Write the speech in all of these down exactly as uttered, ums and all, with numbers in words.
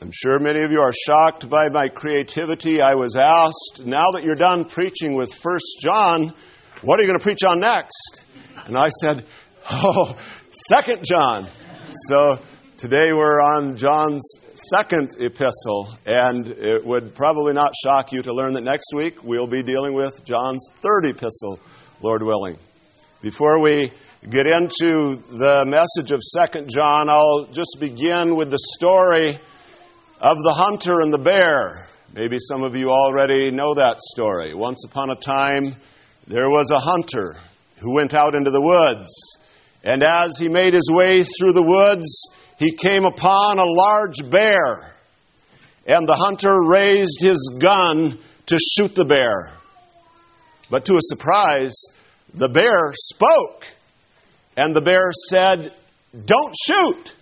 I'm sure many of you are shocked by my creativity. I was asked, now that you're done preaching with First John, what are you going to preach on next? And I said, oh, Second John. So today we're on John's second epistle, and it would probably not shock you to learn that next week we'll be dealing with John's third epistle, Lord willing. Before we get into the message of Second John, I'll just begin with the story of the hunter and the bear. Maybe some of you already know that story. Once upon a time, there was a hunter who went out into the woods. And as he made his way through the woods, he came upon a large bear. And the hunter raised his gun to shoot the bear. But to his surprise, the bear spoke. And the bear said, "Don't shoot."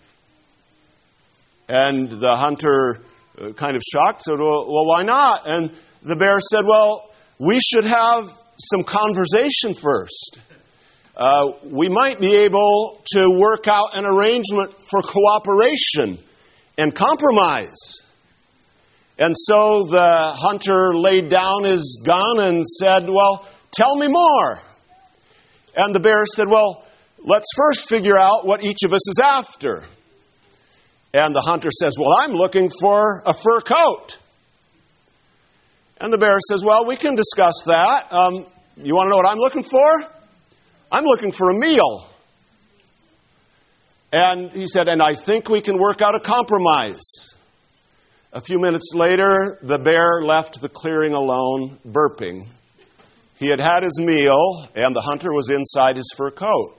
And the hunter, uh, kind of shocked, said, well, well, why not? And the bear said, well, we should have some conversation first. Uh, we might be able to work out an arrangement for cooperation and compromise. And so the hunter laid down his gun and said, well, tell me more. And the bear said, well, let's first figure out what each of us is after. And the hunter says, well, I'm looking for a fur coat. And the bear says, well, we can discuss that. Um, you want to know what I'm looking for? I'm looking for a meal. And he said, and I think we can work out a compromise. A few minutes later, the bear left the clearing alone, burping. He had had his meal, and the hunter was inside his fur coat.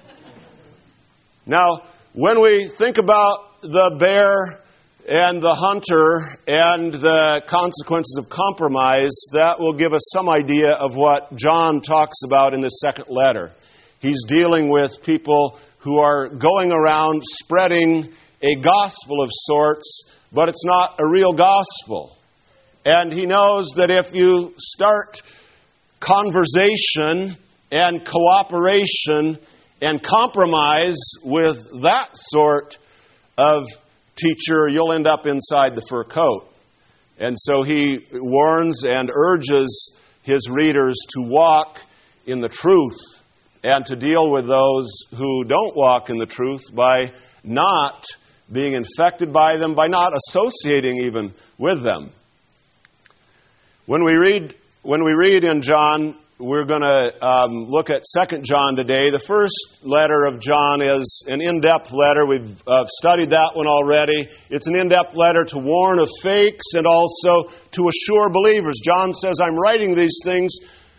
Now, when we think about the bear and the hunter and the consequences of compromise, that will give us some idea of what John talks about in this second letter. He's dealing with people who are going around spreading a gospel of sorts, but it's not a real gospel. And he knows that if you start conversation and cooperation and compromise with that sort of teacher, you'll end up inside the fur coat. And so he warns and urges his readers to walk in the truth and to deal with those who don't walk in the truth by not being infected by them, by not associating even with them. When we read, when we read in John, we're going to um, look at Second John today. The first letter of John is an in-depth letter. We've uh, studied that one already. It's an in-depth letter to warn of fakes and also to assure believers. John says, I'm writing these things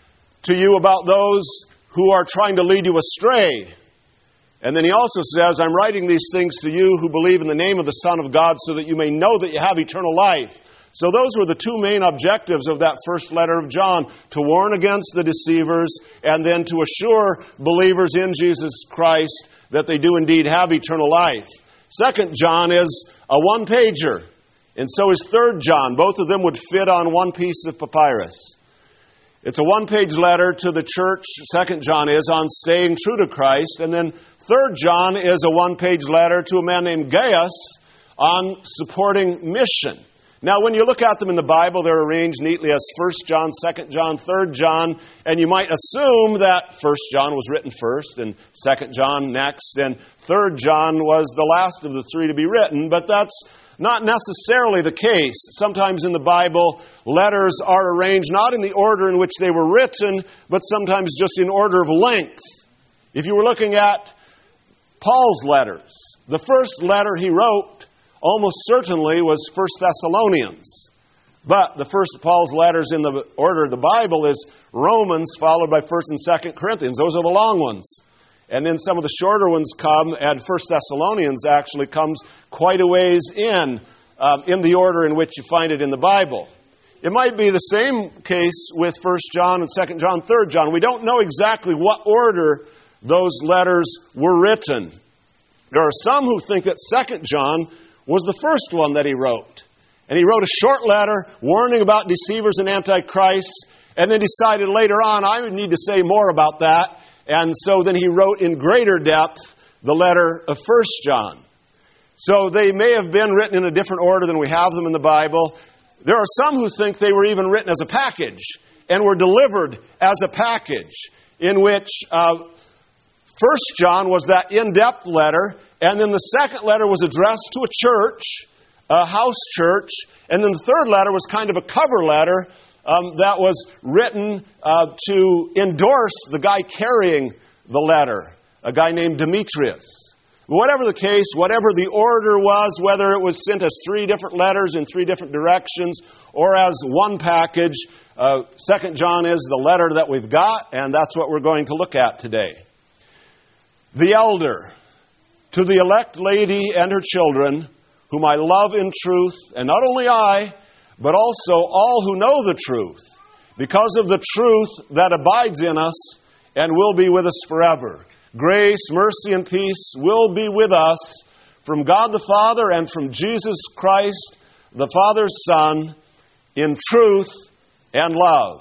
to you about those who are trying to lead you astray. And then he also says, I'm writing these things to you who believe in the name of the Son of God so that you may know that you have eternal life. So those were the two main objectives of that first letter of John, to warn against the deceivers and then to assure believers in Jesus Christ that they do indeed have eternal life. Second John is a one-pager, and so is Third John. Both of them would fit on one piece of papyrus. It's a one-page letter to the church, Second John is, on staying true to Christ, and then Third John is a one-page letter to a man named Gaius on supporting mission. Now, when you look at them in the Bible, they're arranged neatly as First John, Second John, Third John, and you might assume that First John was written first and Second John next, and Third John was the last of the three to be written, but that's not necessarily the case. Sometimes in the Bible, letters are arranged not in the order in which they were written, but sometimes just in order of length. If you were looking at Paul's letters, the first letter he wrote almost certainly was First Thessalonians. But the first of Paul's letters in the order of the Bible is Romans, followed by First and Second Corinthians. Those are the long ones. And then some of the shorter ones come, and First Thessalonians actually comes quite a ways in, um, in the order in which you find it in the Bible. It might be the same case with First John and Second John, Third John. We don't know exactly what order those letters were written. There are some who think that Second John was the first one that he wrote. And he wrote a short letter warning about deceivers and antichrists, and then decided later on, I would need to say more about that. And so then he wrote in greater depth the letter of First John. So they may have been written in a different order than we have them in the Bible. There are some who think they were even written as a package and were delivered as a package, in which uh, First John was that in-depth letter, and then the second letter was addressed to a church, a house church, and then the third letter was kind of a cover letter um, that was written uh, to endorse the guy carrying the letter, a guy named Demetrius. Whatever the case, whatever the order was, whether it was sent as three different letters in three different directions or as one package, uh, Second John is the letter that we've got, and that's what we're going to look at today. The elder, to the elect lady and her children, whom I love in truth, and not only I, but also all who know the truth, because of the truth that abides in us and will be with us forever. Grace, mercy, and peace will be with us from God the Father and from Jesus Christ, the Father's Son, in truth and love.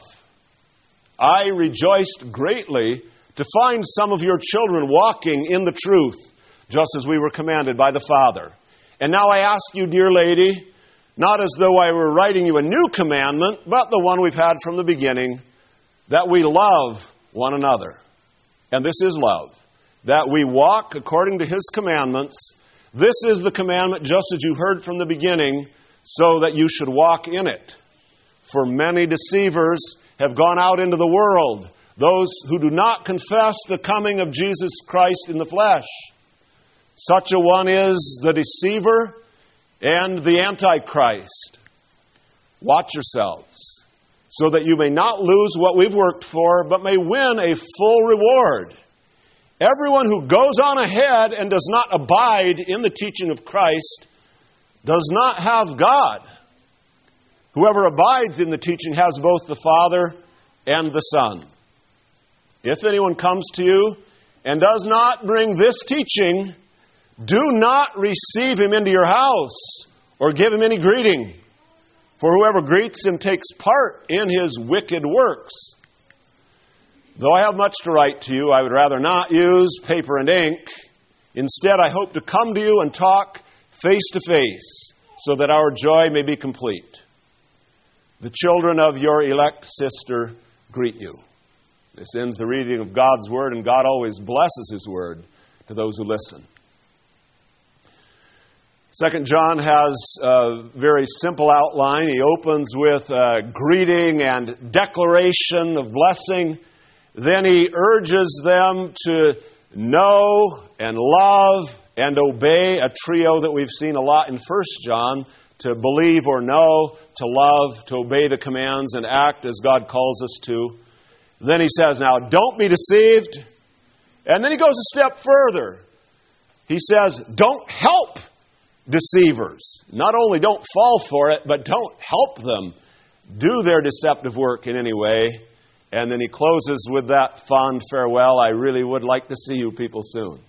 I rejoiced greatly to find some of your children walking in the truth, just as we were commanded by the Father. And now I ask you, dear lady, not as though I were writing you a new commandment, but the one we've had from the beginning, that we love one another. And this is love, that we walk according to His commandments. This is the commandment, just as you heard from the beginning, so that you should walk in it. For many deceivers have gone out into the world, those who do not confess the coming of Jesus Christ in the flesh. Such a one is the deceiver and the Antichrist. Watch yourselves, so that you may not lose what we've worked for, but may win a full reward. Everyone who goes on ahead and does not abide in the teaching of Christ does not have God. Whoever abides in the teaching has both the Father and the Son. If anyone comes to you and does not bring this teaching, do not receive him into your house or give him any greeting. For whoever greets him takes part in his wicked works. Though I have much to write to you, I would rather not use paper and ink. Instead, I hope to come to you and talk face to face, so that our joy may be complete. The children of your elect sister greet you. This ends the reading of God's Word, and God always blesses His Word to those who listen. Second John has a very simple outline. He opens with a greeting and declaration of blessing. Then he urges them to know and love and obey, a trio that we've seen a lot in First John, to believe or know, to love, to obey the commands and act as God calls us to. Then he says, now, don't be deceived. And then he goes a step further. He says, don't help deceivers. Not only don't fall for it, but don't help them do their deceptive work in any way. And then he closes with that fond farewell. I really would like to see you people soon.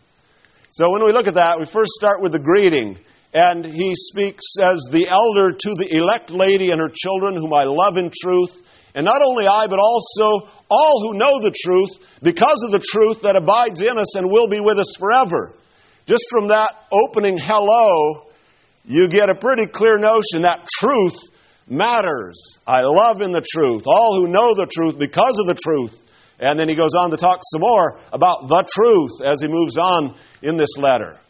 So when we look at that, we first start with the greeting. And he speaks as the elder to the elect lady and her children, whom I love in truth. And not only I, but also all who know the truth, because of the truth that abides in us and will be with us forever. Just from that opening hello, you get a pretty clear notion that truth matters. I love in the truth. All who know the truth because of the truth. And then he goes on to talk some more about the truth as he moves on in this letter.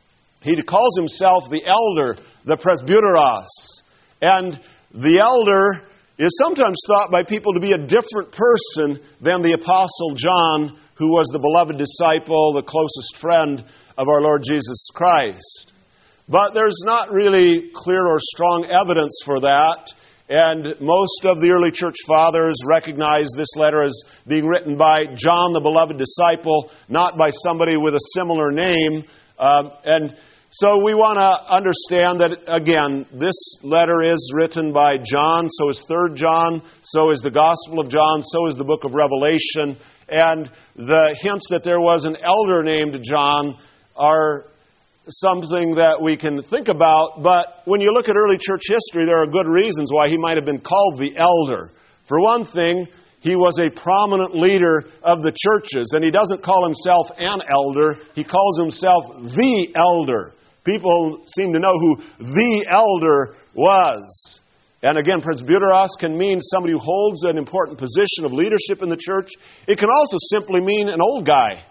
He calls himself the elder, the presbyteros. And the elder is sometimes thought by people to be a different person than the Apostle John, who was the beloved disciple, the closest friend of our Lord Jesus Christ. But there's not really clear or strong evidence for that. And most of the early church fathers recognize this letter as being written by John, the beloved disciple, not by somebody with a similar name. Um, and so we want to understand that, again, this letter is written by John, so is Third John, so is the Gospel of John, so is the book of Revelation. And the hints that there was an elder named John are something that we can think about. But when you look at early church history, there are good reasons why he might have been called the elder. For one thing, he was a prominent leader of the churches, and he doesn't call himself an elder, he calls himself the elder. people seemed to know who the elder was. And again, presbyteros can mean somebody who holds an important position of leadership in the church. It can also simply mean an old guy.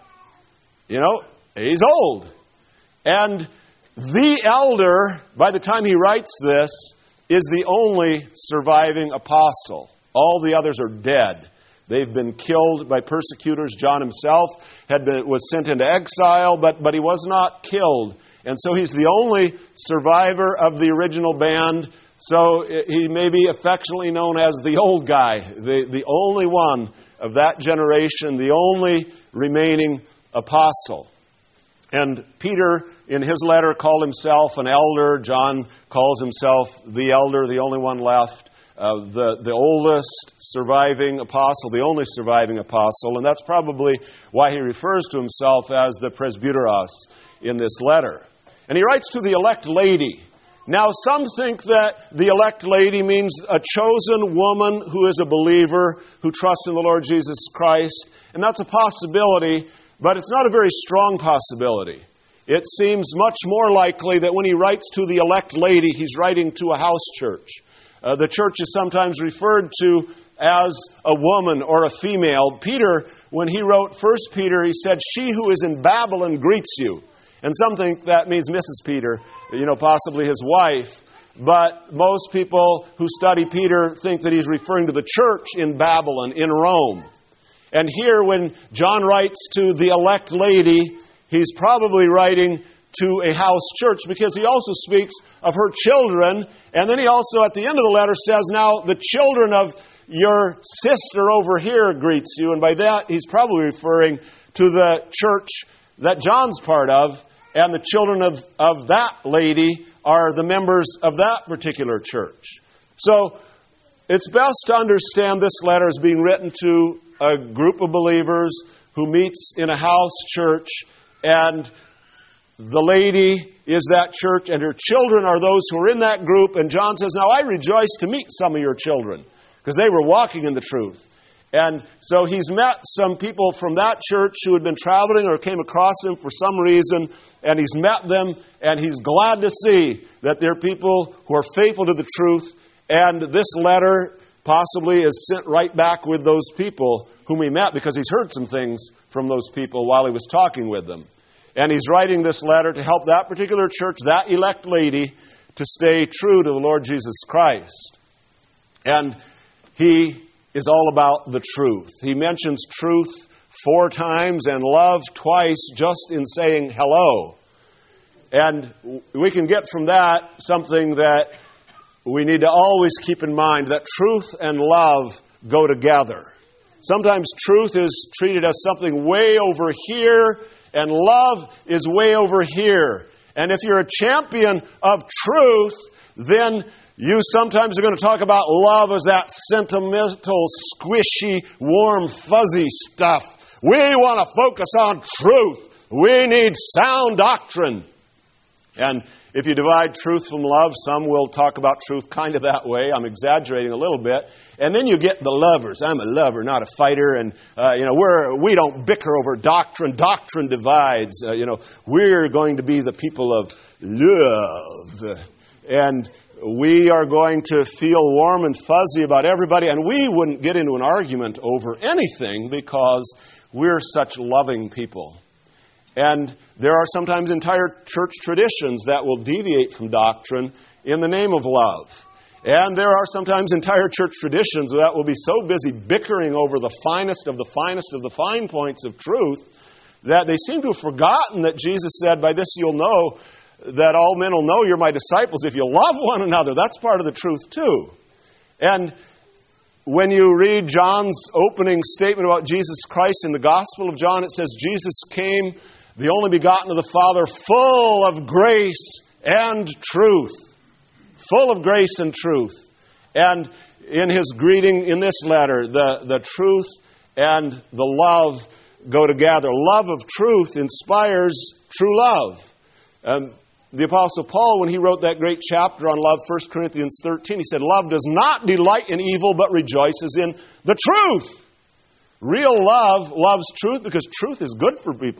You know, he's old. And the elder, by the time he writes this, is the only surviving apostle. All the others are dead. They've been killed by persecutors. John himself had been, was sent into exile, but, but he was not killed. And so he's the only survivor of the original band. So he may be affectionately known as the old guy, the, the only one of that generation, the only remaining apostle. And Peter, in his letter, called himself an elder. John calls himself the elder, the only one left, uh, the, the oldest surviving apostle, the only surviving apostle. And that's probably why he refers to himself as the presbyteros in this letter. And he writes to the elect lady. Now, some think that the elect lady means a chosen woman who is a believer, who trusts in the Lord Jesus Christ. And that's a possibility, but it's not a very strong possibility. It seems much more likely that when he writes to the elect lady, he's writing to a house church. Uh, the church is sometimes referred to as a woman or a female. Peter, when he wrote First Peter, he said, "She who is in Babylon greets you." And some think that means Missus Peter, you know, possibly his wife. But most people who study Peter think that he's referring to the church in Babylon, in Rome. And here, when John writes to the elect lady, he's probably writing to a house church, because he also speaks of her children. And then he also, at the end of the letter, says, "Now the children of your sister over here greets you." And by that, he's probably referring to the church that John's part of. And the children of, of that lady are the members of that particular church. So it's best to understand this letter as being written to a group of believers who meets in a house church. And the lady is that church, and her children are those who are in that group. And John says, "Now I rejoice to meet some of your children," because they were walking in the truth. And so he's met some people from that church who had been traveling or came across him for some reason, and he's met them, and he's glad to see that they're people who are faithful to the truth. And this letter possibly is sent right back with those people whom he met, because he's heard some things from those people while he was talking with them. And he's writing this letter to help that particular church, that elect lady, to stay true to the Lord Jesus Christ. And he is all about the truth. He mentions truth four times and love twice just in saying hello. And we can get from that something that we need to always keep in mind, that truth and love go together. Sometimes truth is treated as something way over here, and love is way over here. And if you're a champion of truth, then you sometimes are going to talk about love as that sentimental, squishy, warm, fuzzy stuff. We want to focus on truth. We need sound doctrine. And if you divide truth from love, some will talk about truth kind of that way. I'm exaggerating a little bit. And then you get the lovers. I'm a lover, not a fighter. And, uh, you know, we're, we don't bicker over doctrine. Doctrine divides. Uh, you know, we're going to be the people of love. And we are going to feel warm and fuzzy about everybody. And we wouldn't get into an argument over anything because we're such loving people. And there are sometimes entire church traditions that will deviate from doctrine in the name of love. And there are sometimes entire church traditions that will be so busy bickering over the finest of the finest of the fine points of truth that they seem to have forgotten that Jesus said, "By this you'll know that all men will know you're my disciples if you love one another." That's part of the truth too. And when you read John's opening statement about Jesus Christ in the Gospel of John, it says, "Jesus came, the only begotten of the Father, full of grace and truth." Full of grace and truth. And in his greeting in this letter, the, the truth and the love go together. Love of truth inspires true love. Um, the Apostle Paul, when he wrote that great chapter on love, First Corinthians thirteen, he said, "Love does not delight in evil, but rejoices in the truth." Real love loves truth because truth is good for people.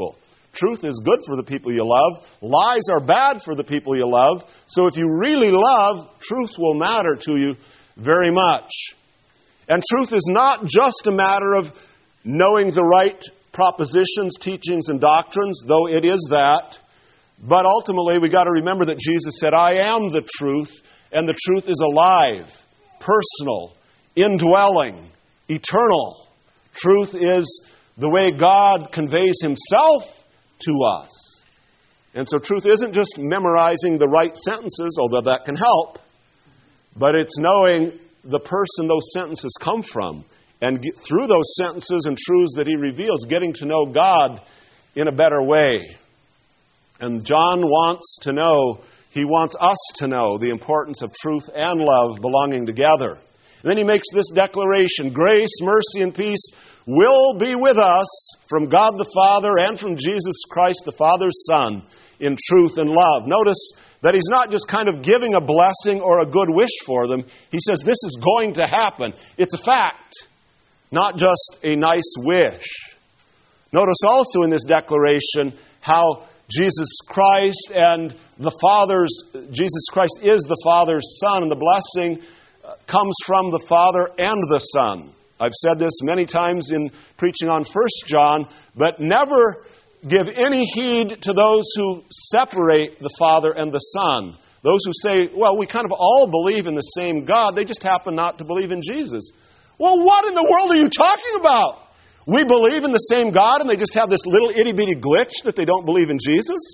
Truth is good for the people you love. Lies are bad for the people you love. So if you really love, truth will matter to you very much. And truth is not just a matter of knowing the right propositions, teachings, and doctrines, though it is that. But ultimately, we got to remember that Jesus said, I am the truth, and the truth is alive, personal, indwelling, eternal. Truth is the way God conveys Himself to us. And so truth isn't just memorizing the right sentences, although that can help, but it's knowing the person those sentences come from. And get, through those sentences and truths that He reveals, getting to know God in a better way. And John wants to know, he wants us to know the importance of truth and love belonging together. And then he makes this declaration, grace, mercy, and peace will be with us from God the Father and from Jesus Christ, the Father's Son, in truth and love. Notice that he's not just kind of giving a blessing or a good wish for them. He says this is going to happen. It's a fact, not just a nice wish. Notice also in this declaration how Jesus Christ and the Father's, Jesus Christ is the Father's Son, and the blessing comes from the Father and the Son. I've said this many times in preaching on First John, but never give any heed to those who separate the Father and the Son. Those who say, well, we kind of all believe in the same God, they just happen not to believe in Jesus. Well, what in the world are you talking about? We believe in the same God and they just have this little itty-bitty glitch that they don't believe in Jesus?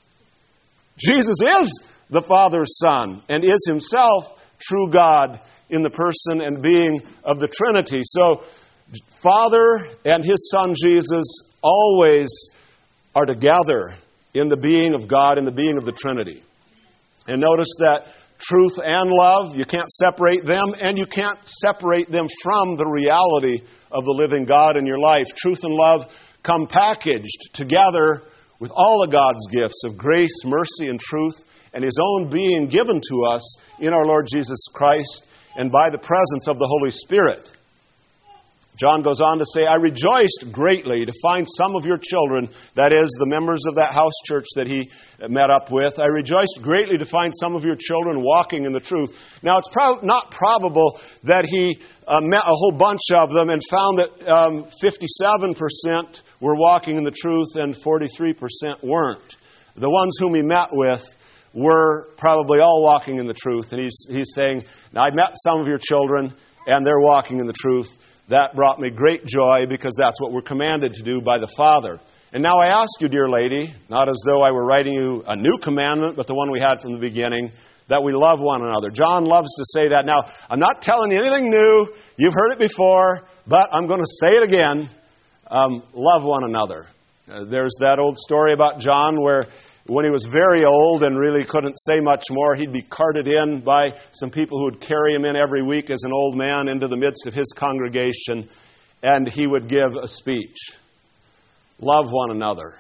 Jesus is the Father's Son and is Himself true God in the person and being of the Trinity. So, Father and His Son Jesus always are together in the being of God, in the being of the Trinity. And notice that truth and love, you can't separate them, and you can't separate them from the reality of the living God in your life. Truth and love come packaged together with all of God's gifts of grace, mercy, and truth, and His own being given to us in our Lord Jesus Christ and by the presence of the Holy Spirit. John goes on to say, I rejoiced greatly to find some of your children, that is, the members of that house church that he met up with, I rejoiced greatly to find some of your children walking in the truth. Now, it's pro- not probable that he uh, met a whole bunch of them and found that um, fifty-seven percent were walking in the truth and forty-three percent weren't. The ones whom he met with were probably all walking in the truth. And he's, he's saying, now, I met some of your children and they're walking in the truth. That brought me great joy because that's what we're commanded to do by the Father. And now I ask you, dear lady, not as though I were writing you a new commandment, but the one we had from the beginning, that we love one another. John loves to say that. Now, I'm not telling you anything new. You've heard it before, but I'm going to say it again. Um, love one another. Uh, there's that old story about John where when he was very old and really couldn't say much more, he'd be carted in by some people who would carry him in every week as an old man into the midst of his congregation, and he would give a speech. Love one another.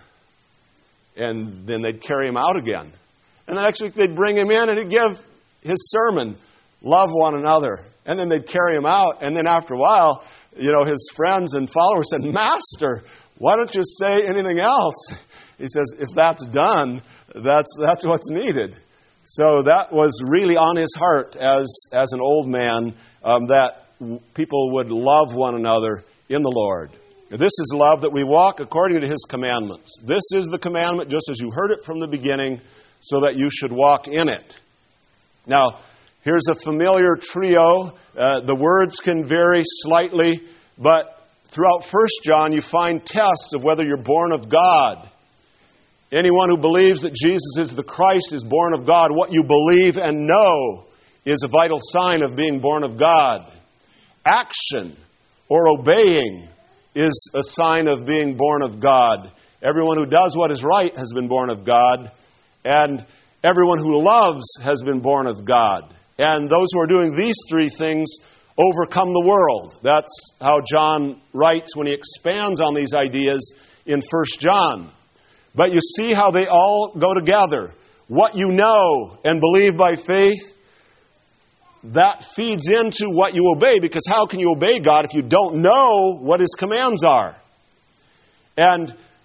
And then they'd carry him out again. And the next week they'd bring him in and he'd give his sermon, love one another. And then they'd carry him out. And then after a while, you know, his friends and followers said, Master, why don't you say anything else? He says, if that's done, that's that's what's needed. So that was really on his heart as, as an old man, um, that w- people would love one another in the Lord. This is love, that we walk according to His commandments. This is the commandment, just as you heard it from the beginning, so that you should walk in it. Now, here's a familiar trio. Uh, the words can vary slightly, but throughout First John, you find tests of whether you're born of God. Anyone who believes that Jesus is the Christ is born of God. What you believe and know is a vital sign of being born of God. Action or obeying is a sign of being born of God. Everyone who does what is right has been born of God. And everyone who loves has been born of God. And those who are doing these three things overcome the world. That's how John writes when he expands on these ideas in First John. But you see how they all go together. What you know and believe by faith, that feeds into what you obey. Because how can you obey God if you don't know what His commands are? And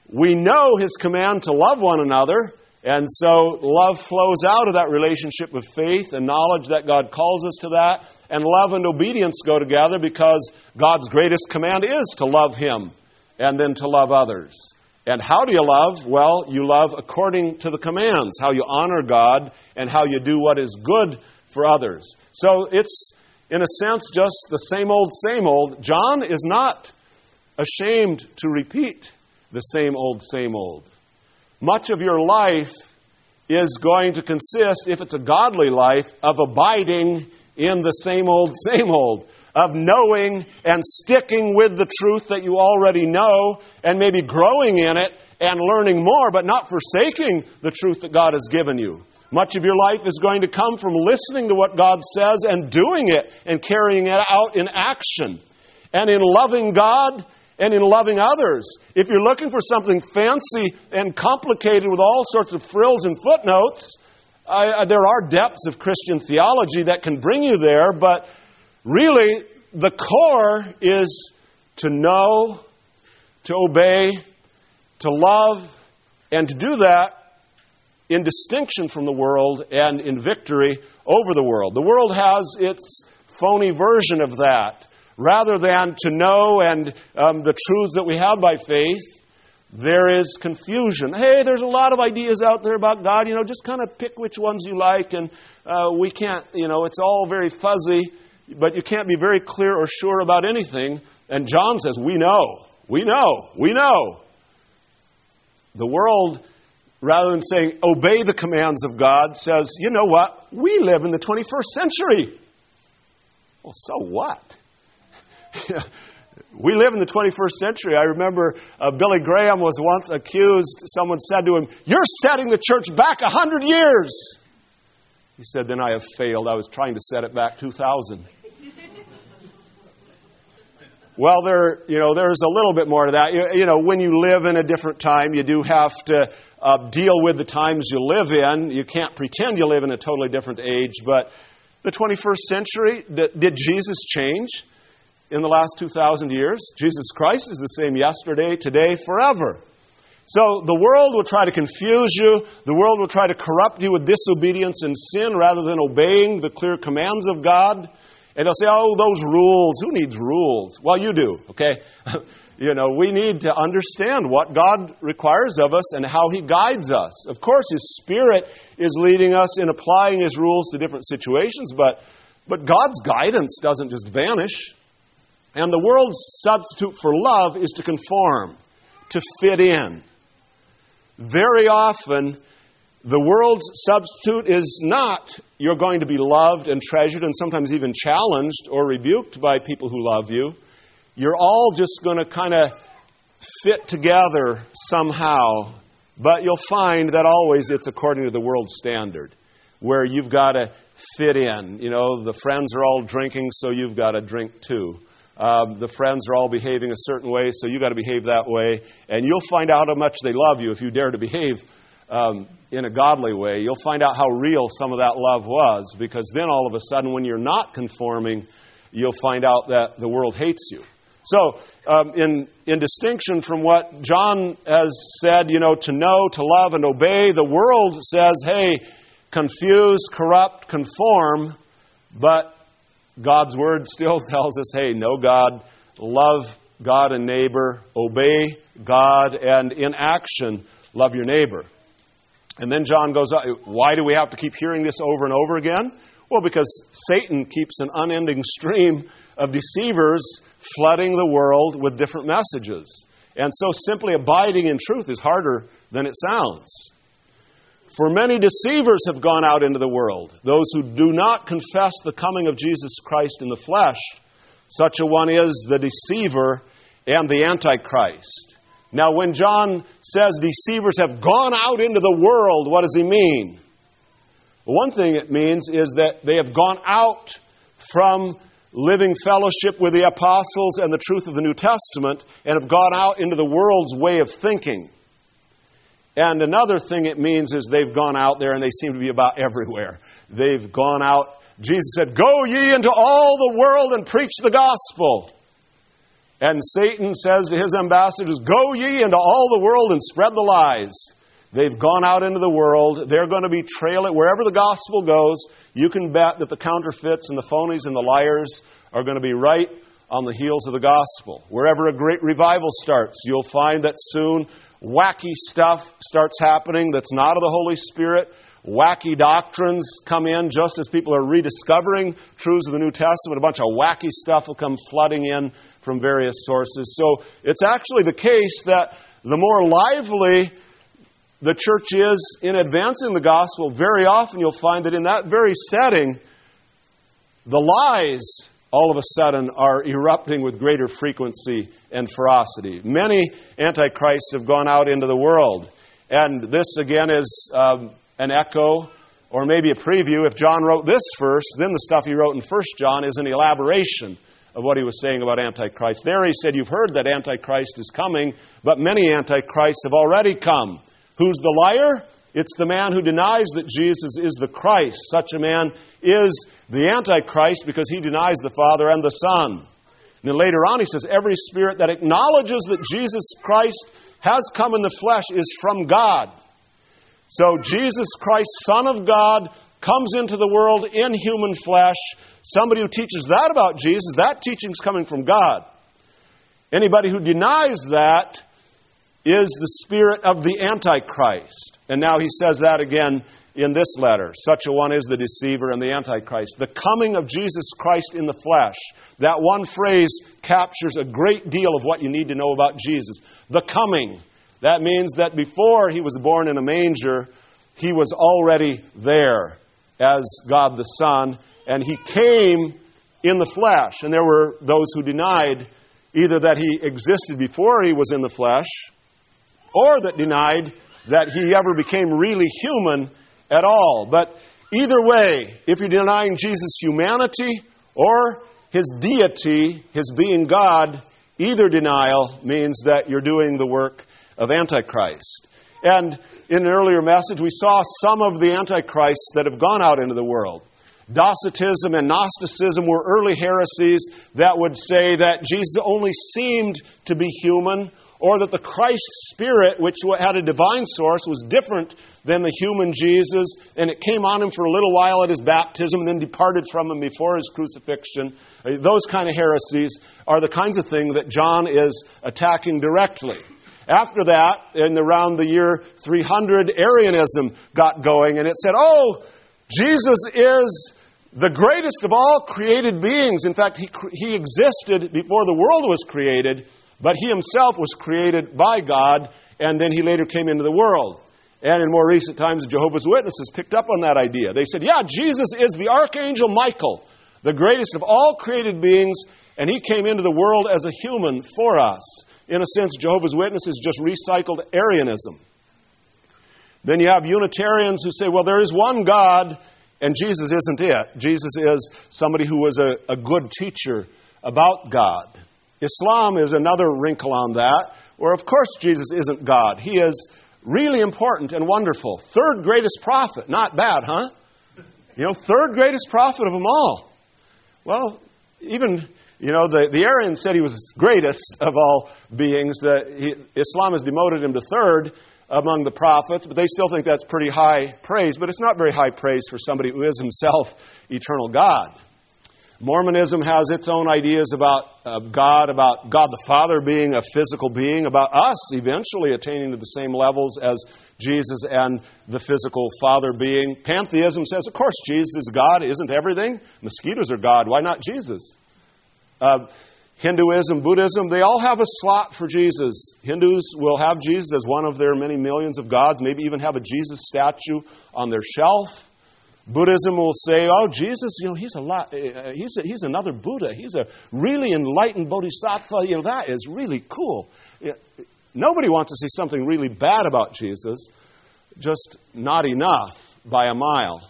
we know His command to love one another, and so love flows out of that relationship with faith and knowledge that God calls us to that, and love and obedience go together because God's greatest command is to love Him and then to love others. And how do you love? Well, you love according to the commands, how you honor God and how you do what is good for others. So it's, in a sense, just the same old, same old. John is not ashamed to repeat the same old, same old. Much of your life is going to consist, if it's a godly life, of abiding in the same old, same old, of knowing and sticking with the truth that you already know and maybe growing in it and learning more, but not forsaking the truth that God has given you. Much of your life is going to come from listening to what God says and doing it and carrying it out in action. And in loving God and in loving others. If you're looking for something fancy and complicated with all sorts of frills and footnotes, uh, there are depths of Christian theology that can bring you there, but really the core is to know, to obey, to love, and to do that in distinction from the world and in victory over the world. The world has its phony version of that. Rather than to know and um, the truths that we have by faith, there is confusion. Hey, there's a lot of ideas out there about God. You know, just kind of pick which ones you like. And uh, we can't, you know, it's all very fuzzy. But you can't be very clear or sure about anything. And John says, we know, we know, we know. The world, rather than saying, obey the commands of God, says, you know what? We live in the twenty-first century. Well, so what? We live in the twenty-first century. I remember uh, Billy Graham was once accused. Someone said to him, you're setting the church back a hundred years. He said, then I have failed. I was trying to set it back two thousand. Well, there, you know, there's a little bit more to that. You, you know, when you live in a different time, you do have to uh, deal with the times you live in. You can't pretend you live in a totally different age. But the twenty-first century, did, did Jesus change in the last two thousand years? Jesus Christ is the same yesterday, today, forever. So the world will try to confuse you. The world will try to corrupt you with disobedience and sin rather than obeying the clear commands of God. And they'll say, oh, those rules. Who needs rules? Well, you do, okay? You know, we need to understand what God requires of us and how He guides us. Of course, His Spirit is leading us in applying His rules to different situations, but, but God's guidance doesn't just vanish. And the world's substitute for love is to conform, to fit in. Very often, the world's substitute is not you're going to be loved and treasured and sometimes even challenged or rebuked by people who love you. You're all just going to kind of fit together somehow. But you'll find that always it's according to the world's standard, where you've got to fit in. You know, the friends are all drinking, so you've got to drink too. Um, the friends are all behaving a certain way, so you've got to behave that way. And you'll find out how much they love you if you dare to behave um, in a godly way. You'll find out how real some of that love was, because then all of a sudden when you're not conforming, you'll find out that the world hates you. So um, in, in distinction from what John has said, you know, to know, to love, and obey, the world says, hey, confuse, corrupt, conform, but God's Word still tells us, hey, know God, love God and neighbor, obey God, and in action, love your neighbor. And then John goes, why do we have to keep hearing this over and over again? Well, because Satan keeps an unending stream of deceivers flooding the world with different messages. And so simply abiding in truth is harder than it sounds. For many deceivers have gone out into the world, those who do not confess the coming of Jesus Christ in the flesh. Such a one is the deceiver and the Antichrist. Now, when John says deceivers have gone out into the world, what does he mean? Well, one thing it means is that they have gone out from living fellowship with the apostles and the truth of the New Testament and have gone out into the world's way of thinking. And another thing it means is they've gone out there and they seem to be about everywhere. They've gone out. Jesus said, go ye into all the world and preach the gospel. And Satan says to his ambassadors, "Go ye into all the world and spread the lies." They've gone out into the world. They're going to be trailing. Wherever the gospel goes, you can bet that the counterfeits and the phonies and the liars are going to be right on the heels of the gospel. Wherever a great revival starts, you'll find that soon wacky stuff starts happening that's not of the Holy Spirit. Wacky doctrines come in just as people are rediscovering truths of the New Testament. A bunch of wacky stuff will come flooding in from various sources. So it's actually the case that the more lively the church is in advancing the gospel, very often you'll find that in that very setting, the lies all of a sudden are erupting with greater frequency and ferocity. Many antichrists have gone out into the world. And this, again, is um, an echo or maybe a preview. If John wrote this first, then the stuff he wrote in First John is an elaboration of what he was saying about Antichrist. There he said, "You've heard that Antichrist is coming, but many Antichrists have already come." Who's the liar? It's the man who denies that Jesus is the Christ. Such a man is the Antichrist because he denies the Father and the Son. And then later on he says, "Every spirit that acknowledges that Jesus Christ has come in the flesh is from God." So Jesus Christ, Son of God, comes into the world in human flesh. Somebody who teaches that about Jesus, that teaching's coming from God. Anybody who denies that is the spirit of the Antichrist. And now he says that again in this letter. Such a one is the deceiver and the Antichrist. The coming of Jesus Christ in the flesh. That one phrase captures a great deal of what you need to know about Jesus. The coming. That means that before he was born in a manger, he was already there as God the Son. And he came in the flesh. And there were those who denied either that he existed before he was in the flesh, or that denied that he ever became really human at all. But either way, if you're denying Jesus' humanity or his deity, his being God, either denial means that you're doing the work of Antichrist. And in an earlier message, we saw some of the Antichrists that have gone out into the world. Docetism and Gnosticism were early heresies that would say that Jesus only seemed to be human, or that the Christ Spirit, which had a divine source, was different than the human Jesus, and it came on him for a little while at his baptism and then departed from him before his crucifixion. Those kind of heresies are the kinds of things that John is attacking directly. After that, in around the year three hundred, Arianism got going, and it said, oh, Jesus is the greatest of all created beings. In fact, he, he existed before the world was created, but he himself was created by God, and then he later came into the world. And in more recent times, the Jehovah's Witnesses picked up on that idea. They said, yeah, Jesus is the Archangel Michael, the greatest of all created beings, and he came into the world as a human for us. In a sense, Jehovah's Witnesses just recycled Arianism. Then you have Unitarians who say, well, there is one God, and Jesus isn't it. Jesus is somebody who was a, a good teacher about God. Islam is another wrinkle on that, where of course Jesus isn't God. He is really important and wonderful. Third greatest prophet. Not bad, huh? You know, third greatest prophet of them all. Well, even, you know, the, the Arians said he was greatest of all beings. The, he, Islam has demoted him to third among the prophets, but they still think that's pretty high praise. But it's not very high praise for somebody who is himself eternal God. Mormonism has its own ideas about uh, God, about God the Father being a physical being, about us eventually attaining to the same levels as Jesus and the physical Father being. Pantheism says, of course, Jesus is God. Isn't everything? Mosquitoes are God. Why not Jesus? Uh, Hinduism, Buddhism, they all have a slot for Jesus. Hindus will have Jesus as one of their many millions of gods, maybe even have a Jesus statue on their shelf. Buddhism will say, oh, Jesus, you know, he's a lot, he's a, he's another Buddha. He's a really enlightened bodhisattva. You know, that is really cool. Nobody wants to see something really bad about Jesus, just not enough by a mile.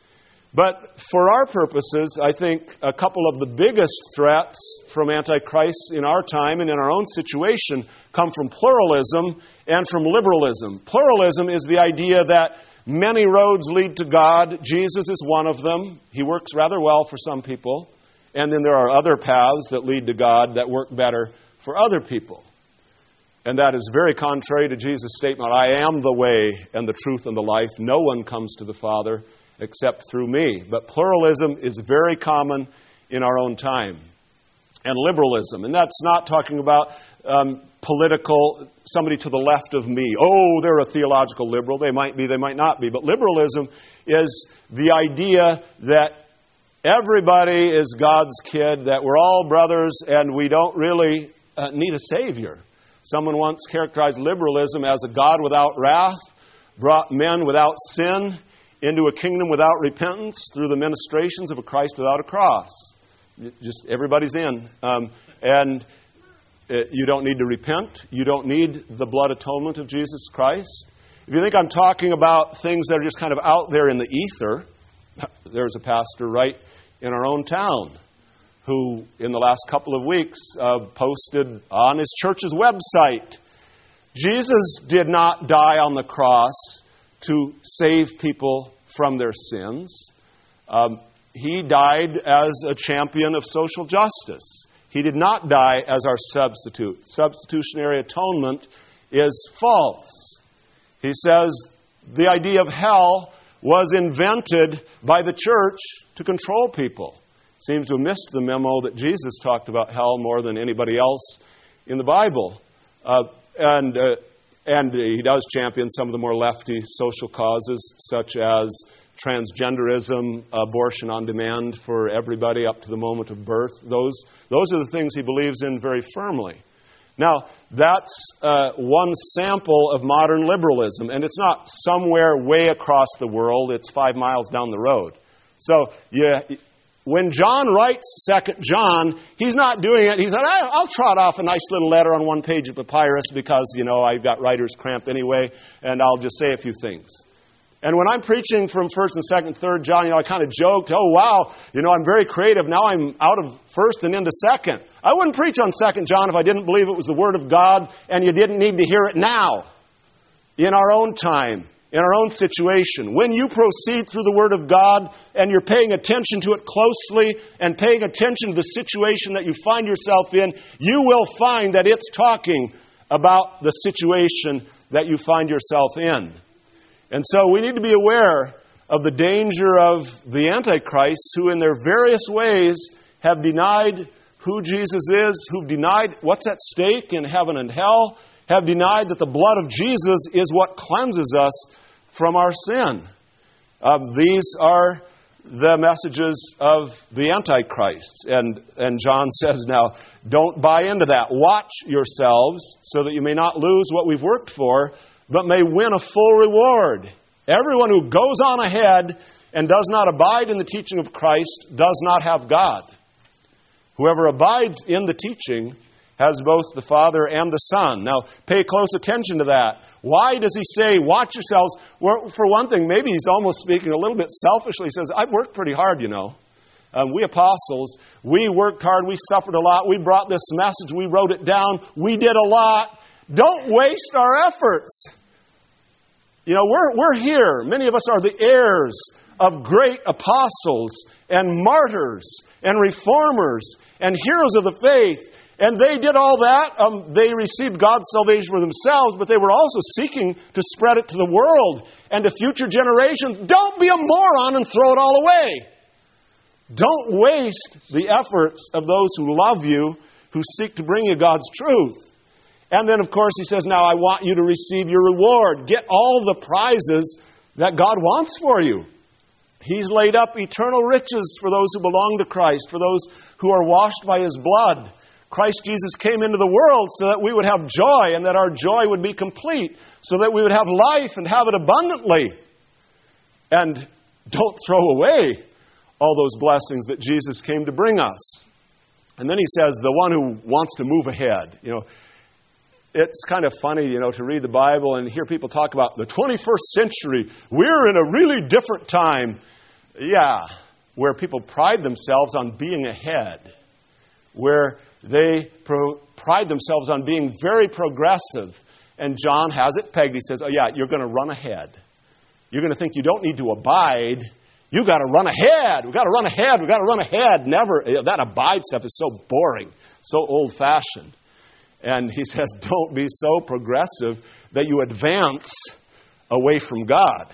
But for our purposes, I think a couple of the biggest threats from Antichrist in our time and in our own situation come from pluralism and from liberalism. Pluralism is the idea that many roads lead to God. Jesus is one of them. He works rather well for some people. And then there are other paths that lead to God that work better for other people. And that is very contrary to Jesus' statement, I am the way and the truth and the life. No one comes to the Father except through me. But pluralism is very common in our own time. And liberalism. And that's not talking about um, political, somebody to the left of me. Oh, they're a theological liberal. They might be, they might not be. But liberalism is the idea that everybody is God's kid, that we're all brothers, and we don't really uh, need a Savior. Someone once characterized liberalism as a God without wrath, brought men without sin into a kingdom without repentance through the ministrations of a Christ without a cross. Just everybody's in. Um, and uh, you don't need to repent. You don't need the blood atonement of Jesus Christ. If you think I'm talking about things that are just kind of out there in the ether, there's a pastor right in our own town who in the last couple of weeks uh, posted on his church's website, Jesus did not die on the cross to save people from their sins. Um, he died as a champion of social justice. He did not die as our substitute. Substitutionary atonement is false. He says the idea of hell was invented by the church to control people. Seems to have missed the memo that Jesus talked about hell more than anybody else in the Bible. Uh, and uh, and he does champion some of the more lefty social causes, such as transgenderism, abortion on demand for everybody up to the moment of birth. Those, those are the things he believes in very firmly. Now, that's uh, one sample of modern liberalism, and it's not somewhere way across the world. It's five miles down the road. So, yeah, when John writes Second John, he's not doing it. He said, I'll trot off a nice little letter on one page of papyrus because, you know, I've got writer's cramp anyway, and I'll just say a few things. And when I'm preaching from First and Second, Third John, you know, I kind of joked, oh, wow, you know, I'm very creative. Now I'm out of First and into Second. I wouldn't preach on Second John if I didn't believe it was the Word of God and you didn't need to hear it now, in our own time, in our own situation. When you proceed through the Word of God and you're paying attention to it closely and paying attention to the situation that you find yourself in, you will find that it's talking about the situation that you find yourself in. And so we need to be aware of the danger of the Antichrists who in their various ways have denied who Jesus is, who've denied what's at stake in heaven and hell, have denied that the blood of Jesus is what cleanses us from our sin. Um, these are the messages of the Antichrists. And, and John says now, don't buy into that. Watch yourselves so that you may not lose what we've worked for, but may win a full reward. Everyone who goes on ahead and does not abide in the teaching of Christ does not have God. Whoever abides in the teaching has both the Father and the Son. Now, pay close attention to that. Why does he say, watch yourselves? Well, for one thing, maybe he's almost speaking a little bit selfishly. He says, I've worked pretty hard, you know. Um, we apostles, we worked hard, we suffered a lot, we brought this message, we wrote it down, we did a lot. Don't waste our efforts. You know, we're, we're here. Many of us are the heirs of great apostles and martyrs and reformers and heroes of the faith. And they did all that. Um, they received God's salvation for themselves, but they were also seeking to spread it to the world and to future generations. Don't be a moron and throw it all away. Don't waste the efforts of those who love you, who seek to bring you God's truth. And then, of course, he says, now I want you to receive your reward. Get all the prizes that God wants for you. He's laid up eternal riches for those who belong to Christ, for those who are washed by His blood. Christ Jesus came into the world so that we would have joy and that our joy would be complete, so that we would have life and have it abundantly. And don't throw away all those blessings that Jesus came to bring us. And then he says, the one who wants to move ahead, you know, it's kind of funny, you know, to read the Bible and hear people talk about the twenty-first century. We're in a really different time. Yeah, where people pride themselves on being ahead. Where they pro- pride themselves on being very progressive. And John has it pegged. He says, oh yeah, you're going to run ahead. You're going to think you don't need to abide. You've got to run ahead. We've got to run ahead. We've got to run ahead. Never. That abide stuff is so boring, so old-fashioned. And he says, don't be so progressive that you advance away from God.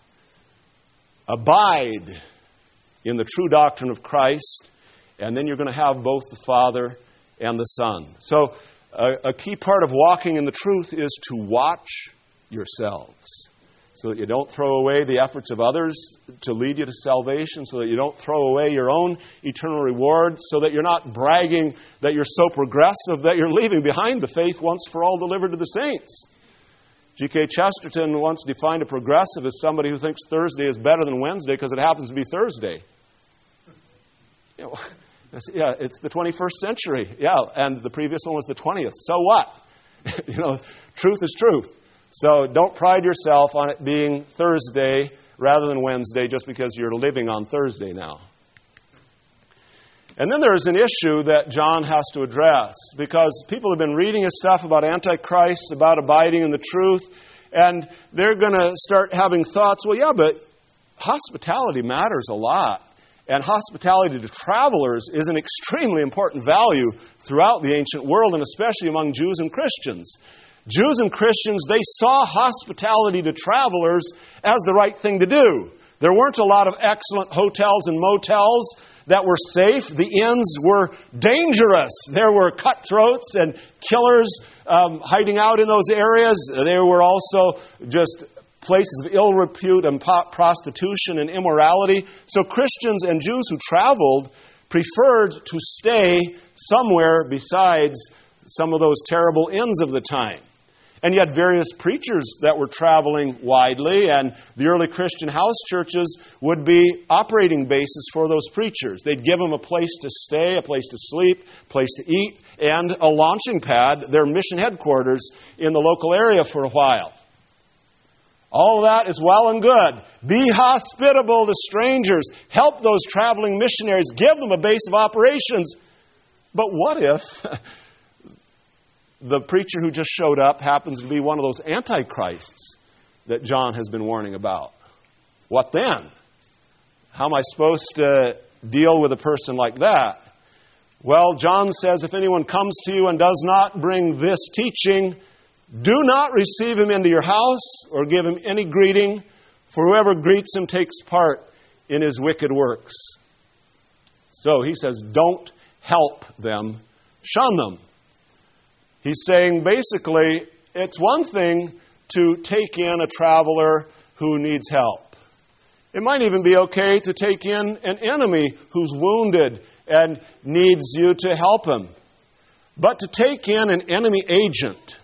Abide in the true doctrine of Christ, and then you're going to have both the Father and the Son. So a, a key part of walking in the truth is to watch yourselves, so that you don't throw away the efforts of others to lead you to salvation, so that you don't throw away your own eternal reward, so that you're not bragging that you're so progressive that you're leaving behind the faith once for all delivered to the saints. G K Chesterton once defined a progressive as somebody who thinks Thursday is better than Wednesday because it happens to be Thursday. You know, yeah, it's the twenty-first century. Yeah, and the previous one was the twentieth. So what? You know, truth is truth. So don't pride yourself on it being Thursday rather than Wednesday just because you're living on Thursday now. And then there's an issue that John has to address, because people have been reading his stuff about Antichrist, about abiding in the truth, and they're going to start having thoughts, well, yeah, but hospitality matters a lot. And hospitality to travelers is an extremely important value throughout the ancient world, and especially among Jews and Christians. Jews and Christians, they saw hospitality to travelers as the right thing to do. There weren't a lot of excellent hotels and motels that were safe. The inns were dangerous. There were cutthroats and killers um, hiding out in those areas. There were also just places of ill repute and po- prostitution and immorality. So Christians and Jews who traveled preferred to stay somewhere besides some of those terrible inns of the time. And yet various preachers that were traveling widely, and the early Christian house churches would be operating bases for those preachers. They'd give them a place to stay, a place to sleep, a place to eat, and a launching pad, their mission headquarters in the local area for a while. All of that is well and good. Be hospitable to strangers. Help those traveling missionaries. Give them a base of operations. But what if the preacher who just showed up happens to be one of those antichrists that John has been warning about? What then? How am I supposed to deal with a person like that? Well, John says, if anyone comes to you and does not bring this teaching, do not receive him into your house or give him any greeting, for whoever greets him takes part in his wicked works. So he says, don't help them, shun them. He's saying basically, it's one thing to take in a traveler who needs help. It might even be okay to take in an enemy who's wounded and needs you to help him. But to take in an enemy agent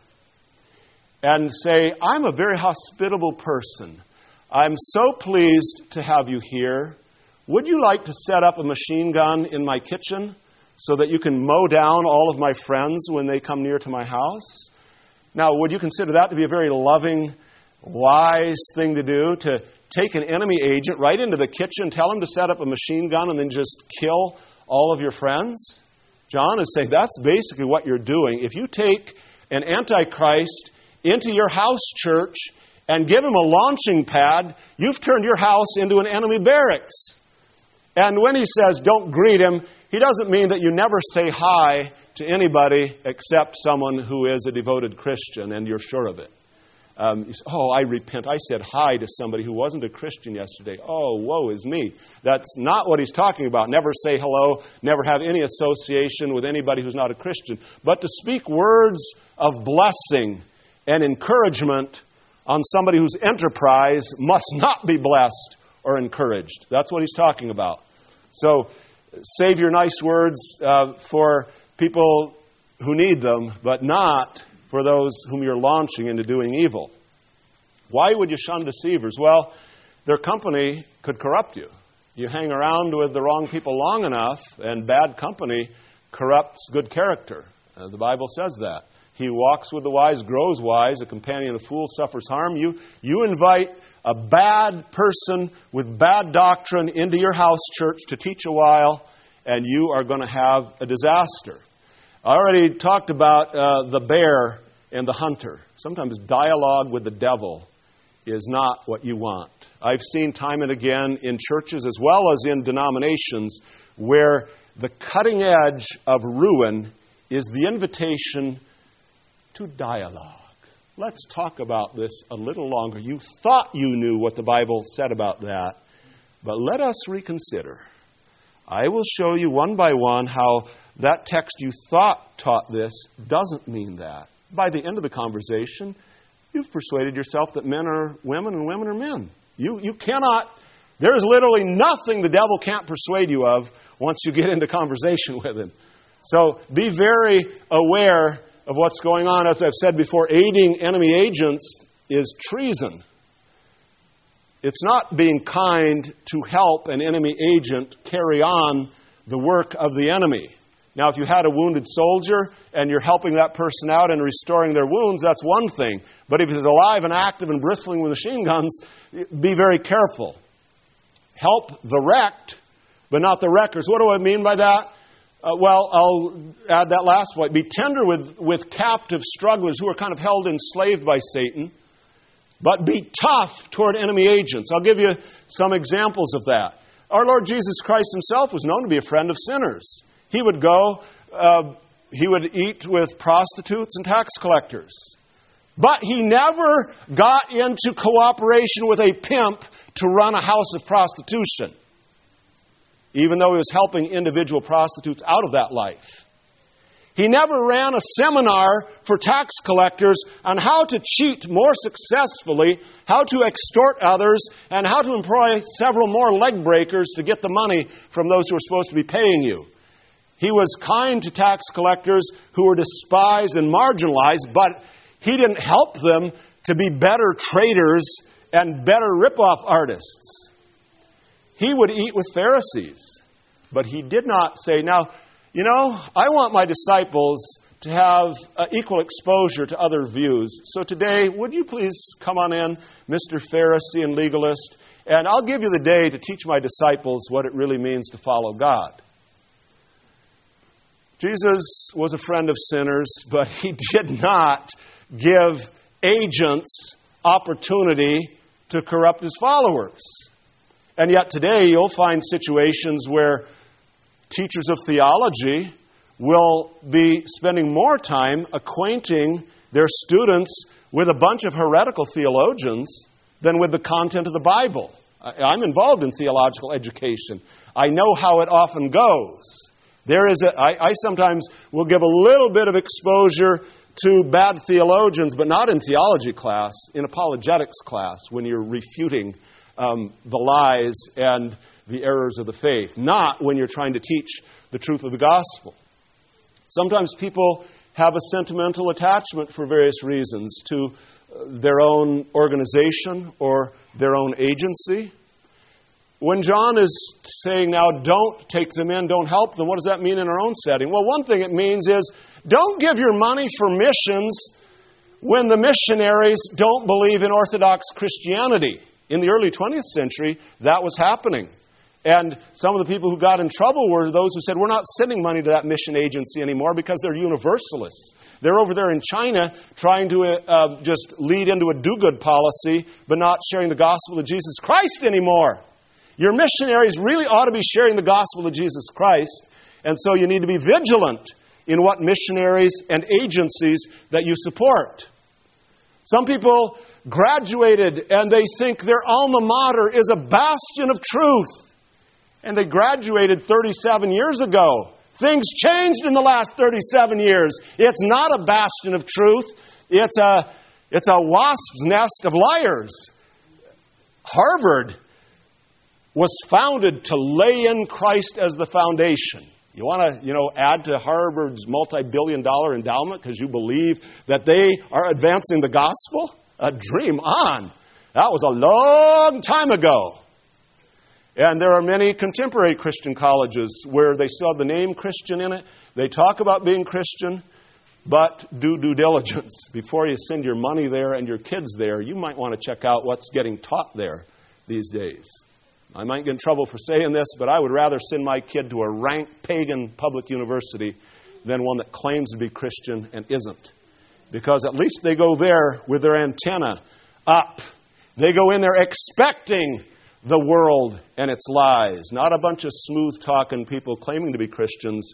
and say, I'm a very hospitable person. I'm so pleased to have you here. Would you like to set up a machine gun in my kitchen so that you can mow down all of my friends when they come near to my house? Now, would you consider that to be a very loving, wise thing to do, to take an enemy agent right into the kitchen, tell him to set up a machine gun, and then just kill all of your friends? John is saying that's basically what you're doing. If you take an antichrist into your house church and give him a launching pad, you've turned your house into an enemy barracks. And when he says don't greet him, he doesn't mean that you never say hi to anybody except someone who is a devoted Christian and you're sure of it. Um, you say, oh, I repent. I said hi to somebody who wasn't a Christian yesterday. Oh, woe is me. That's not what he's talking about. Never say hello, never have any association with anybody who's not a Christian. But to speak words of blessing and encouragement on somebody whose enterprise must not be blessed or encouraged. That's what he's talking about. So save your nice words uh, for people who need them, but not for those whom you're launching into doing evil. Why would you shun deceivers? Well, their company could corrupt you. You hang around with the wrong people long enough, and bad company corrupts good character. Uh, the Bible says that. He walks with the wise, grows wise. A companion of fools suffers harm. You, you invite a bad person with bad doctrine into your house church to teach a while, and you are going to have a disaster. I already talked about uh, the bear and the hunter. Sometimes dialogue with the devil is not what you want. I've seen time and again in churches as well as in denominations where the cutting edge of ruin is the invitation to dialogue. Let's talk about this a little longer. You thought you knew what the Bible said about that, but let us reconsider. I will show you one by one how that text you thought taught this doesn't mean that. By the end of the conversation, you've persuaded yourself that men are women and women are men. You, you cannot, there is literally nothing the devil can't persuade you of once you get into conversation with him. So be very aware of what's going on. As I've said before, aiding enemy agents is treason. It's not being kind to help an enemy agent carry on the work of the enemy. Now, if you had a wounded soldier and you're helping that person out and restoring their wounds, that's one thing. But if he's alive and active and bristling with machine guns, be very careful. Help the wrecked, but not the wreckers. What do I mean by that? Uh, well, I'll add that last point. Be tender with, with captive strugglers who are kind of held enslaved by Satan, but be tough toward enemy agents. I'll give you some examples of that. Our Lord Jesus Christ himself was known to be a friend of sinners. He would go, uh, he would eat with prostitutes and tax collectors. But he never got into cooperation with a pimp to run a house of prostitution, even though he was helping individual prostitutes out of that life. He never ran a seminar for tax collectors on how to cheat more successfully, how to extort others, and how to employ several more leg breakers to get the money from those who are supposed to be paying you. He was kind to tax collectors who were despised and marginalized, but he didn't help them to be better traders and better rip-off artists. He would eat with Pharisees, but he did not say, now, you know, I want my disciples to have uh, equal exposure to other views. So today, would you please come on in, Mister Pharisee and legalist, and I'll give you the day to teach my disciples what it really means to follow God. Jesus was a friend of sinners, but he did not give agents opportunity to corrupt his followers. And yet today you'll find situations where teachers of theology will be spending more time acquainting their students with a bunch of heretical theologians than with the content of the Bible. I'm involved in theological education. I know how it often goes. There is a, I, I sometimes will give a little bit of exposure to bad theologians, but not in theology class, in apologetics class, when you're refuting um, the lies and the errors of the faith, not when you're trying to teach the truth of the gospel. Sometimes people have a sentimental attachment for various reasons to their own organization or their own agency. When John is saying now, don't take them in, don't help them, what does that mean in our own setting? Well, one thing it means is, don't give your money for missions when the missionaries don't believe in Orthodox Christianity. In the early twentieth century, that was happening. And some of the people who got in trouble were those who said, we're not sending money to that mission agency anymore because they're universalists. They're over there in China trying to uh, just lead into a do-good policy, but not sharing the gospel of Jesus Christ anymore. Your missionaries really ought to be sharing the gospel of Jesus Christ, and so you need to be vigilant in what missionaries and agencies that you support. Some people graduated and they think their alma mater is a bastion of truth, and they graduated thirty-seven years ago. Things changed in the last thirty-seven years. It's not a bastion of truth. It's a, it's a wasp's nest of liars. Harvard was founded to lay in Christ as the foundation. You want to, you know, add to Harvard's multi-billion dollar endowment because you believe that they are advancing the gospel? A dream on. That was a long time ago. And there are many contemporary Christian colleges where they still have the name Christian in it. They talk about being Christian, but do due diligence. Before you send your money there and your kids there, you might want to check out what's getting taught there these days. I might get in trouble for saying this, but I would rather send my kid to a rank pagan public university than one that claims to be Christian and isn't. Because at least they go there with their antenna up. They go in there expecting the world and its lies, not a bunch of smooth-talking people claiming to be Christians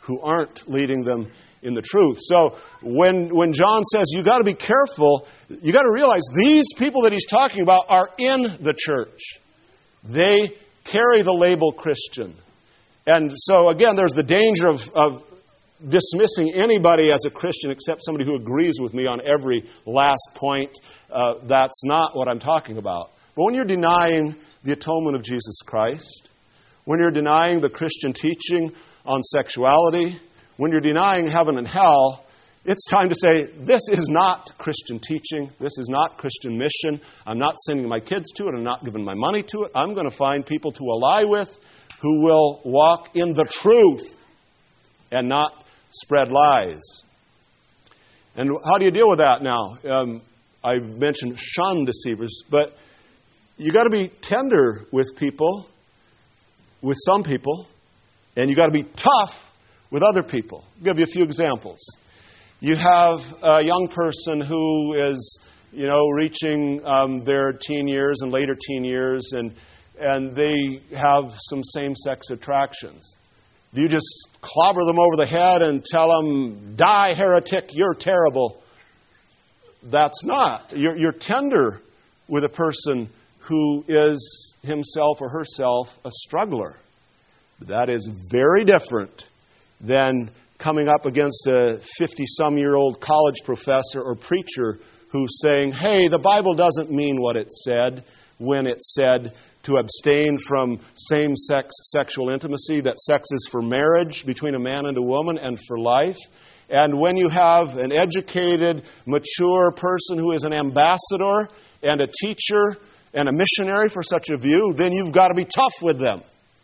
who aren't leading them in the truth. So when when John says you got to be careful, you got to realize these people that he's talking about are in the church. They carry the label Christian. And so again, there's the danger of, of dismissing anybody as a Christian except somebody who agrees with me on every last point. Uh, that's not what I'm talking about. But when you're denying the atonement of Jesus Christ, when you're denying the Christian teaching on sexuality, when you're denying heaven and hell, it's time to say, this is not Christian teaching. This is not Christian mission. I'm not sending my kids to it. I'm not giving my money to it. I'm going to find people to ally with who will walk in the truth and not spread lies. And how do you deal with that now? Um, I mentioned shun deceivers, but you got to be tender with people, with some people, and you got to be tough with other people. I'll give you a few examples. You have a young person who is, you know, reaching um, their teen years and later teen years, and and they have some same-sex attractions. Do you just clobber them over the head and tell them, die, heretic, you're terrible? That's not. You're, you're tender with a person who is himself or herself a struggler. That is very different than coming up against a fifty-some-year-old college professor or preacher who's saying, hey, the Bible doesn't mean what it said when it said to abstain from same-sex sexual intimacy, that sex is for marriage between a man and a woman and for life. And when you have an educated, mature person who is an ambassador and a teacher and a missionary for such a view, then you've got to be tough with them.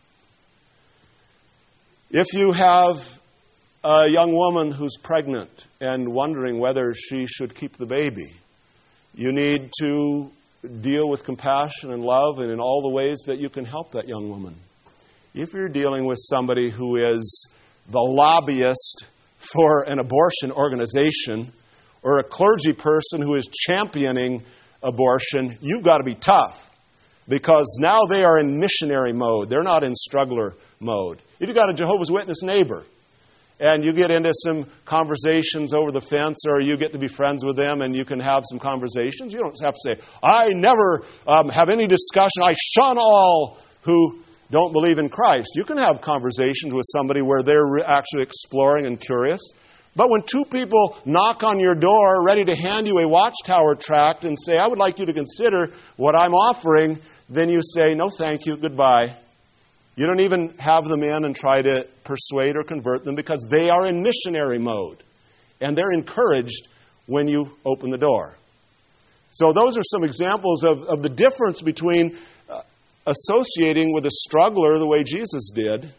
If you have a young woman who's pregnant and wondering whether she should keep the baby, you need to deal with compassion and love and in all the ways that you can help that young woman. If you're dealing with somebody who is the lobbyist for an abortion organization or a clergy person who is championing abortion, you've got to be tough because now they are in missionary mode. They're not in struggler mode. If you've got a Jehovah's Witness neighbor and you get into some conversations over the fence or you get to be friends with them and you can have some conversations, you don't have to say, I never um, have any discussion. I shun all who don't believe in Christ. You can have conversations with somebody where they're actually exploring and curious. But when two people knock on your door ready to hand you a Watchtower tract and say, I would like you to consider what I'm offering, then you say, no, thank you, goodbye. You don't even have them in and try to persuade or convert them because they are in missionary mode. And they're encouraged when you open the door. So those are some examples of, of the difference between uh, associating with a struggler the way Jesus did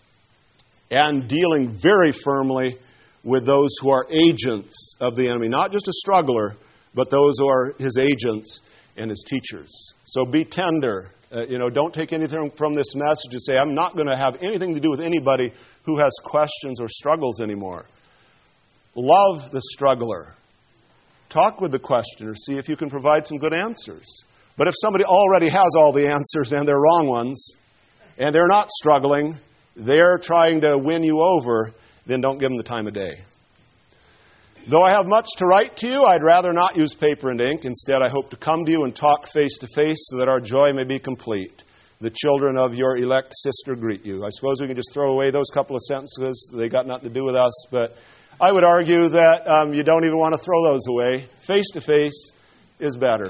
and dealing very firmly with those who are agents of the enemy. Not just a struggler, but those who are his agents and his teachers. So be tender. Uh, you know, don't take anything from this message and say, I'm not going to have anything to do with anybody who has questions or struggles anymore. Love the struggler. Talk with the questioner. See if you can provide some good answers. But if somebody already has all the answers and they're wrong ones, and they're not struggling, they're trying to win you over, then don't give them the time of day. Though I have much to write to you, I'd rather not use paper and ink. Instead, I hope to come to you and talk face to face so that our joy may be complete. The children of your elect sister greet you. I suppose we can just throw away those couple of sentences. They got nothing to do with us. But I would argue that um, you don't even want to throw those away. Face to face is better.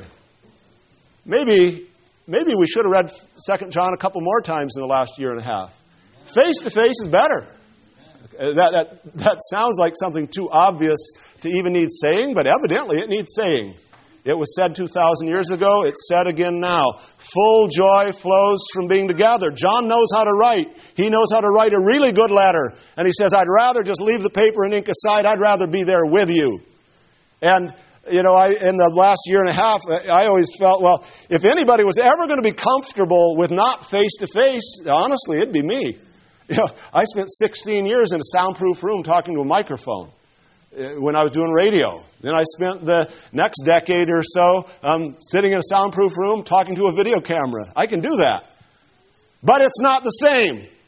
Maybe, maybe we should have read Second John a couple more times in the last year and a half. Face to face is better. That, that, that sounds like something too obvious to even need saying, but evidently it needs saying. It was said two thousand years ago. It's said again now. Full joy flows from being together. John knows how to write. He knows how to write a really good letter. And he says, I'd rather just leave the paper and ink aside. I'd rather be there with you. And, you know, I, in the last year and a half, I always felt, well, if anybody was ever going to be comfortable with not face-to-face, honestly, it'd be me. You know, I spent sixteen years in a soundproof room talking to a microphone when I was doing radio. Then I spent the next decade or so um, sitting in a soundproof room talking to a video camera. I can do that. But it's not the same.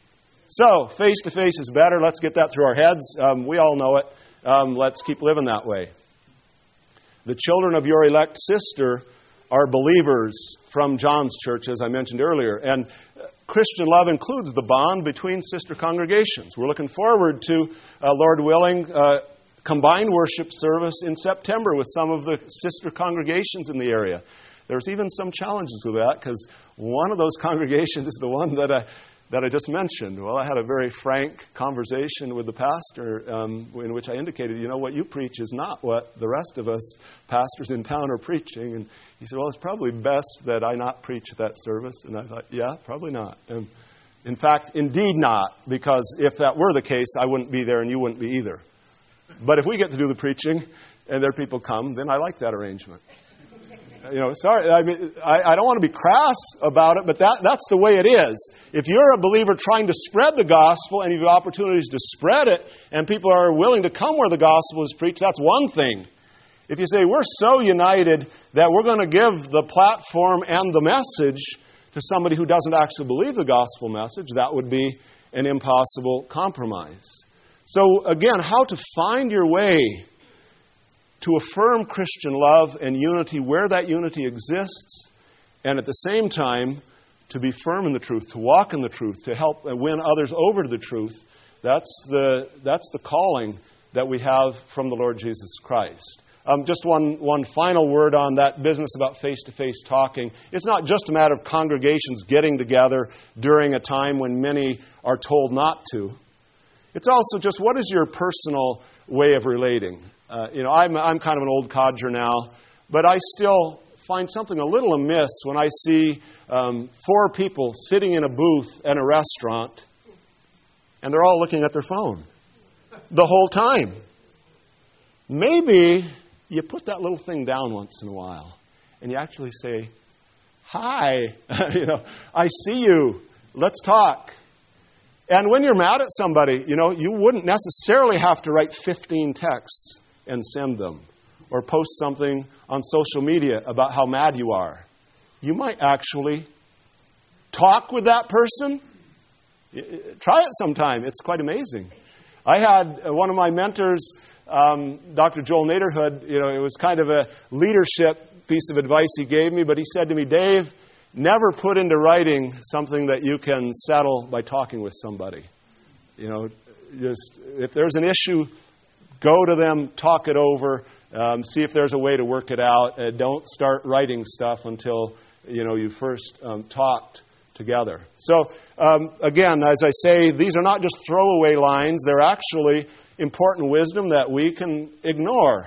So, face-to-face is better. Let's get that through our heads. Um, we all know it. Um, let's keep living that way. The children of your elect sister are believers from John's church, as I mentioned earlier. And Christian love includes the bond between sister congregations. We're looking forward to, uh, Lord willing, uh, combined worship service in September with some of the sister congregations in the area. There's even some challenges with that because one of those congregations is the one that I, that I just mentioned. Well, I had a very frank conversation with the pastor um, in which I indicated, you know, what you preach is not what the rest of us pastors in town are preaching. And he said, well, it's probably best that I not preach at that service. And I thought, yeah, probably not. And in fact, indeed not, because if that were the case, I wouldn't be there and you wouldn't be either. But if we get to do the preaching and their people come, then I like that arrangement. You know, sorry, I mean, I, I don't want to be crass about it, but that, that's the way it is. If you're a believer trying to spread the gospel and you have opportunities to spread it and people are willing to come where the gospel is preached, that's one thing. If you say, we're so united that we're going to give the platform and the message to somebody who doesn't actually believe the gospel message, that would be an impossible compromise. So again, how to find your way to affirm Christian love and unity where that unity exists, and at the same time, to be firm in the truth, to walk in the truth, to help win others over to the truth. That's the, that's the calling that we have from the Lord Jesus Christ. Um, just one, one final word on that business about face-to-face talking. It's not just a matter of congregations getting together during a time when many are told not to. It's also just, what is your personal way of relating? Uh, you know, I'm, I'm kind of an old codger now, but I still find something a little amiss when I see um, four people sitting in a booth at a restaurant and they're all looking at their phone the whole time. Maybe you put that little thing down once in a while and you actually say, hi, you know, I see you. Let's talk. And when you're mad at somebody, you know, you wouldn't necessarily have to write fifteen texts and send them, or post something on social media about how mad you are. You might actually talk with that person. Try it sometime. It's quite amazing. I had one of my mentors, um, Doctor Joel Naderhood, you know, it was kind of a leadership piece of advice he gave me, but he said to me, Dave, never put into writing something that you can settle by talking with somebody. You know, just if there's an issue, go to them, talk it over, um, see if there's a way to work it out. Uh, don't start writing stuff until, you know, you first um, talked together. So, um, again, as I say, these are not just throwaway lines. They're actually important wisdom that we can ignore.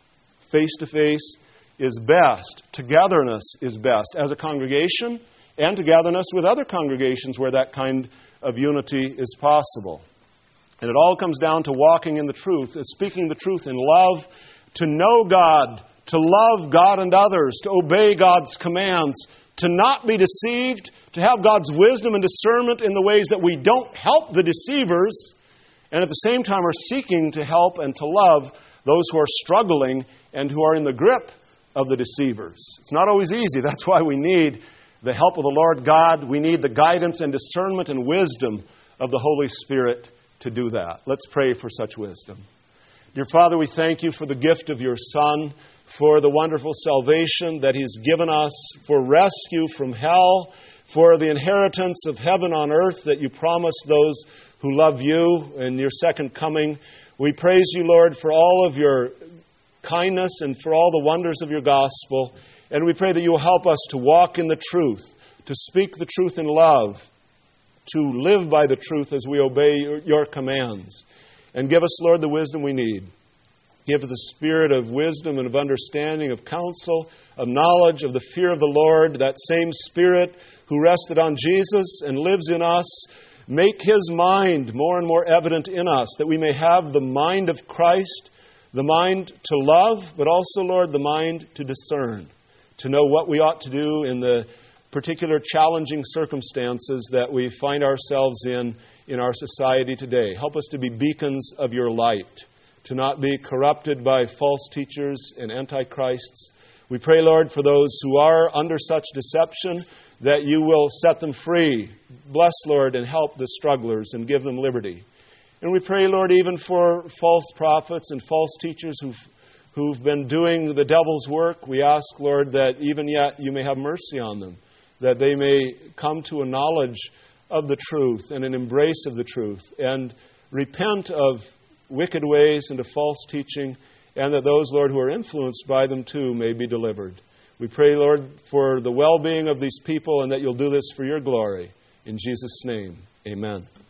Face-to-face is best. Togetherness is best as a congregation, and togetherness with other congregations where that kind of unity is possible. And it all comes down to walking in the truth, speaking the truth in love, to know God, to love God and others, to obey God's commands, to not be deceived, to have God's wisdom and discernment in the ways that we don't help the deceivers, and at the same time are seeking to help and to love those who are struggling and who are in the grip of the deceivers. It's not always easy. That's why we need the help of the Lord God. We need the guidance and discernment and wisdom of the Holy Spirit to do that. Let's pray for such wisdom. Dear Father, we thank you for the gift of your Son, for the wonderful salvation that He's given us, for rescue from hell, for the inheritance of heaven on earth that you promised those who love you in your second coming. We praise you, Lord, for all of your kindness and for all the wonders of your gospel. And we pray that you will help us to walk in the truth, to speak the truth in love, to live by the truth as we obey your, your commands. And give us, Lord, the wisdom we need. Give the spirit of wisdom and of understanding, of counsel, of knowledge, of the fear of the Lord, that same Spirit who rested on Jesus and lives in us. Make His mind more and more evident in us, that we may have the mind of Christ, the mind to love, but also, Lord, the mind to discern, to know what we ought to do in the particular challenging circumstances that we find ourselves in in our society today. Help us to be beacons of your light, to not be corrupted by false teachers and antichrists. We pray, Lord, for those who are under such deception, that you will set them free. Bless, Lord, and help the strugglers and give them liberty. And we pray, Lord, even for false prophets and false teachers who've, who've been doing the devil's work. We ask, Lord, that even yet you may have mercy on them, that they may come to a knowledge of the truth and an embrace of the truth and repent of wicked ways and of false teaching, and that those, Lord, who are influenced by them too may be delivered. We pray, Lord, for the well-being of these people and that you'll do this for your glory. In Jesus' name, amen.